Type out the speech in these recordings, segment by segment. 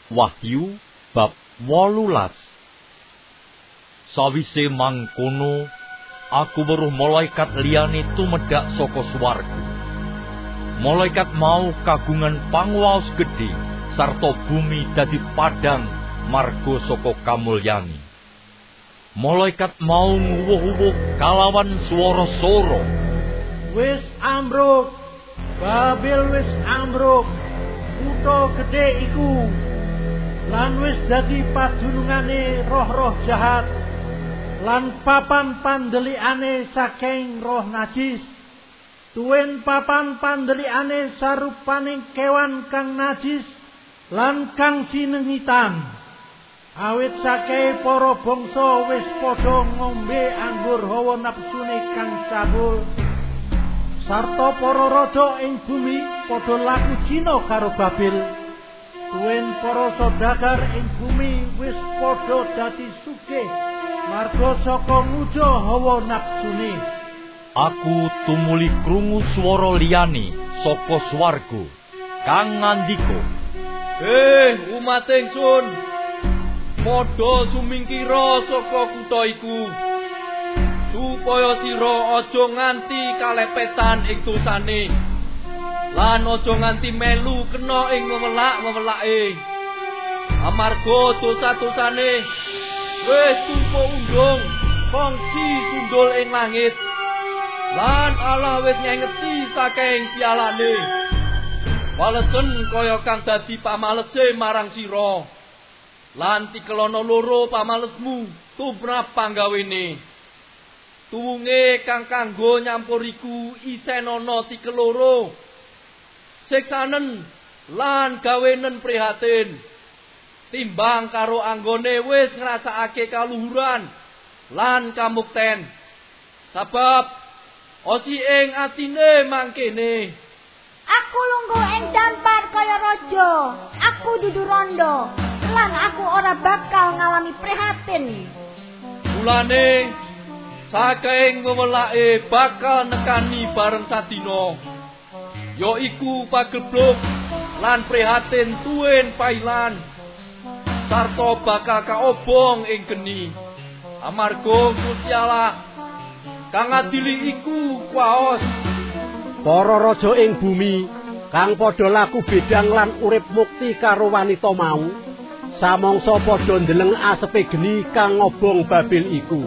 Wahyu bab 18. Sawise mangkono aku weruh malaikat liyane tumedhak saka swarga. Malaikat mau kagungan pangwaos gedhe sarta bumi dadi padhang marga saka kamulyane. Malaikat mau nguwuh-uwuh kalawan swara soro. Wis ambruk, Babel wis ambruk, kutha gedhe iku. Lan wis dadi padunungane roh-roh jahat, lan papan pandelikane saking roh najis. Tuwin papan pandelikane sarupaning kewan kang najis lan kang sinengitan. Awit sake para bangsa wis padha ngombe anggur hawa napsune kang cabul. Sarta para raja ing bumi padha laku jina karo Babel. Tuwin para saudagar ing bumi wis padha dadi sugih marga saka nguja hawa napsune. Aku tumuli krungu swara liyane saka swarga kang ngandika, umat ingsun, padha sumingkira saka kutha iku, supaya sira aja nganti kalepetan ing dosane, lan aja nganti melu kena ing wemelak-wemelake. Amarga dosa-dosane wis tumpuk undung kongsi sundul ing langit, lan Allah wis nyengeti saking pialane. Walesen kaya kang dadi pamalese marang sira, lan tikelono loro pamalesmu tumrap panggawene. Tuwunge kang kanggo nyampur iku isenana tikel loro, siksanen lan gawenen prihatin, timbang karo anggone wis ngrasakake kaluhuran lan kamukten. Sabab osi ing atine mangkene, aku lungguh ing dampar kaya raja, aku dudu rondo, lan aku ora bakal ngalami prihatin. Mulane saking wemelake bakal nekani bareng sadina, yaiku pagebluk lan prihatin tuwin pailan, sarta bakal kaobong ing geni. Amarga Gusti Allah kang adili iku kuwaos. Para raja ing bumi kang padha laku bedang lan urip mukti karo wanita mau, samangsa padha ndeleng asepe geni kang ngobong Babel iku,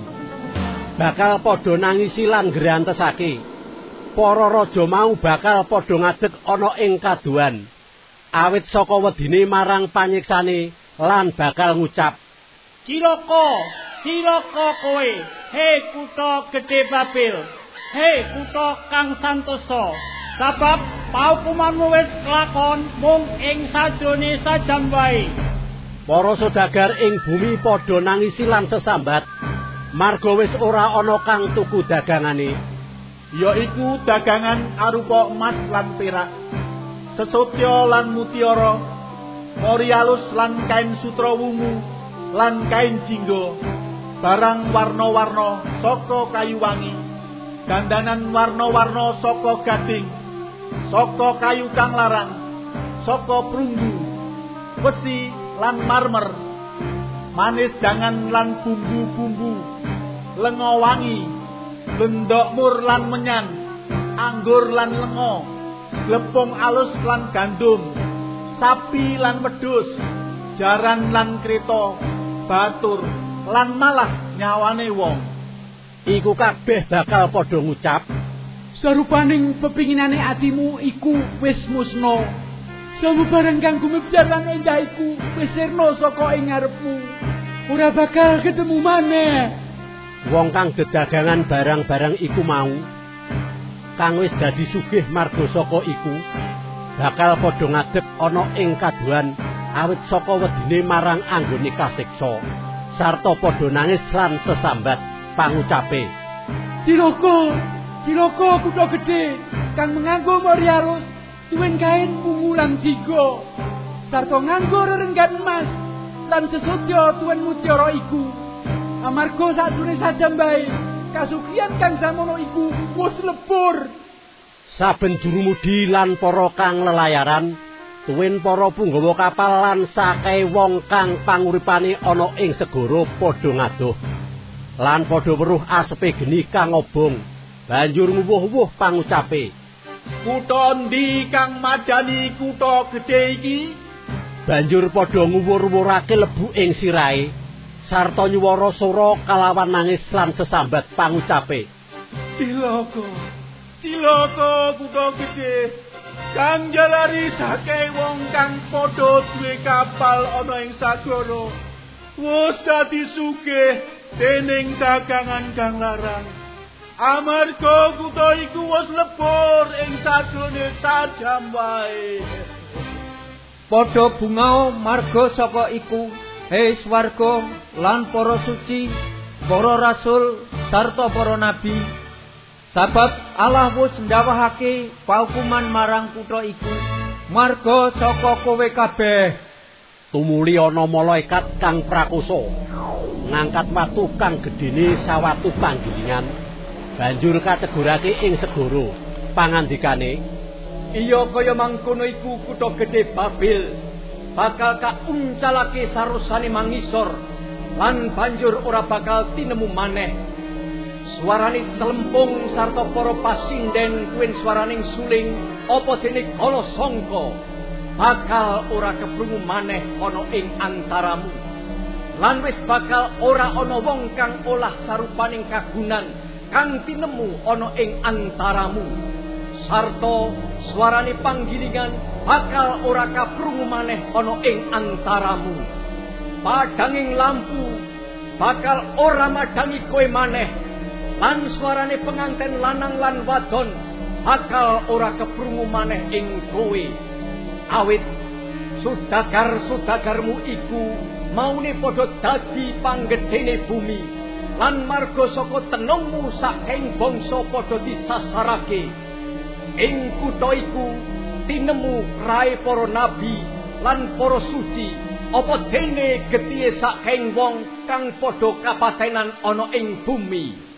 bakal padha nangisi lan ngrantesake. Para raja mau bakal padha ngadeg ana ing kaduan, awit saka wedine marang panyiksane, lan bakal ngucap, Cilaka, cilaka kowe, hei kutha gedhe Babel, hei kutha kang santosa, sabab paukumanmu wis kelakon mung ing sajone sajam wae. Para saudagar ing bumi padha nangisi lan sesambat, marga wis ora ana kang tuku dagangane, yaiku dagangan arupa emas lan perak, sesotya lan mutiara, mori alus lan kain sutra wungu lan kain jingga, barang warna-warna saka kayu wangi, dandanan warna-warna saka gading, saka kayu kang larang, saka prunggu, besi lan marmer, manis jangan lan bumbu-bumbu, lenga wangi, bendok mur lan menyan, anggur lan lenga, glepung alus lan gandum, sapi lan wedhus, jaran lan kreta, batur lan malah nyawane wong. Iku kabeh bakal padha ngucap, sarupaning pepinginane atimu iku wis musna. Samubarang kang gumebjar lan endah iku wis sirna saka ing ngarepmu, ora bakal ketemu maneh. Wong kang dedagangan barang-barang iku mau, kang wis dadi sugih marga saka iku, bakal padha ngadeg ana ing kaduan, awit saka wedine marang anggone kasiksa, sarta padha nangis lan sesambat pangucape, Cilaka, cilaka kutha gedhe kang menganggo morialus, tuwin kain ungu lan jingga, sarta nganggo rerenggan emas lan sesotya tuwin mutiara iku. Amarga sadurunge sajam bae kasugihan kang samono iku wis lebur. Saben jurumudi lan para kang lelayaran tuwin para punggawa kapal lan sakehe wong kang panguripane ana ing segara padha ngadoh lan padha weruh asepe geni kang obong banjur nguwuh-wuh pangucape. Kutha ndi kang madani kutha gedhe iki? Banjur padha nguwur-wuwurake lebu ing sirahe sarta nyuwara swara kalawan nangis lan sesambat pangucape. Cilaka kutha gedhe kang jalari sakehe wong kang padha duwe kapal ana ing sagara wis dadi sugih dening dagangan kang larang. Amarga kutha iku wis lebur ing sajrone sajam wae. Padha bungao marga saka iku, he swarga lan para suci, para rasul sarta para nabi. Sabab Allah wis ndawahake paukuman marang kutha iku marga saka kowe kabeh. Tumuli ana malaikat kang prakosa ngangkat watu kang gedene sawatu panggilingan banjur kategorake ing segara pangandikane, iya kaya mangkono iku kutha gedhe Babil bakal kauncalake sarosane mangisor lan banjur ora bakal tinemu maneh. Suarane celempung sarta para pasinden kuwin swaraning suling apa dene kala sangka bakal ora keprungu maneh ana ing antaramu. Lan wis bakal ora ana wong kang olah sarupaning kagunan kang tinemu ana ing antaramu. Sarta swarane panggilingan bakal ora kaprungu maneh ana ing antaramu. Padanging lampu bakal ora madangi kowe maneh. Lan swarane penganten lanang lan wadon bakal ora keprungu maneh ing kowe. Awit sudagar-sudagarmu iku maune padha dadi panggedhene bumi lan marga saka tenungmu saking bangsa padha disasarake. Ing kutha iku tinemu rae para nabi lan para suci apa dene getihe saking wong kang padha kapatenan ana ing bumi.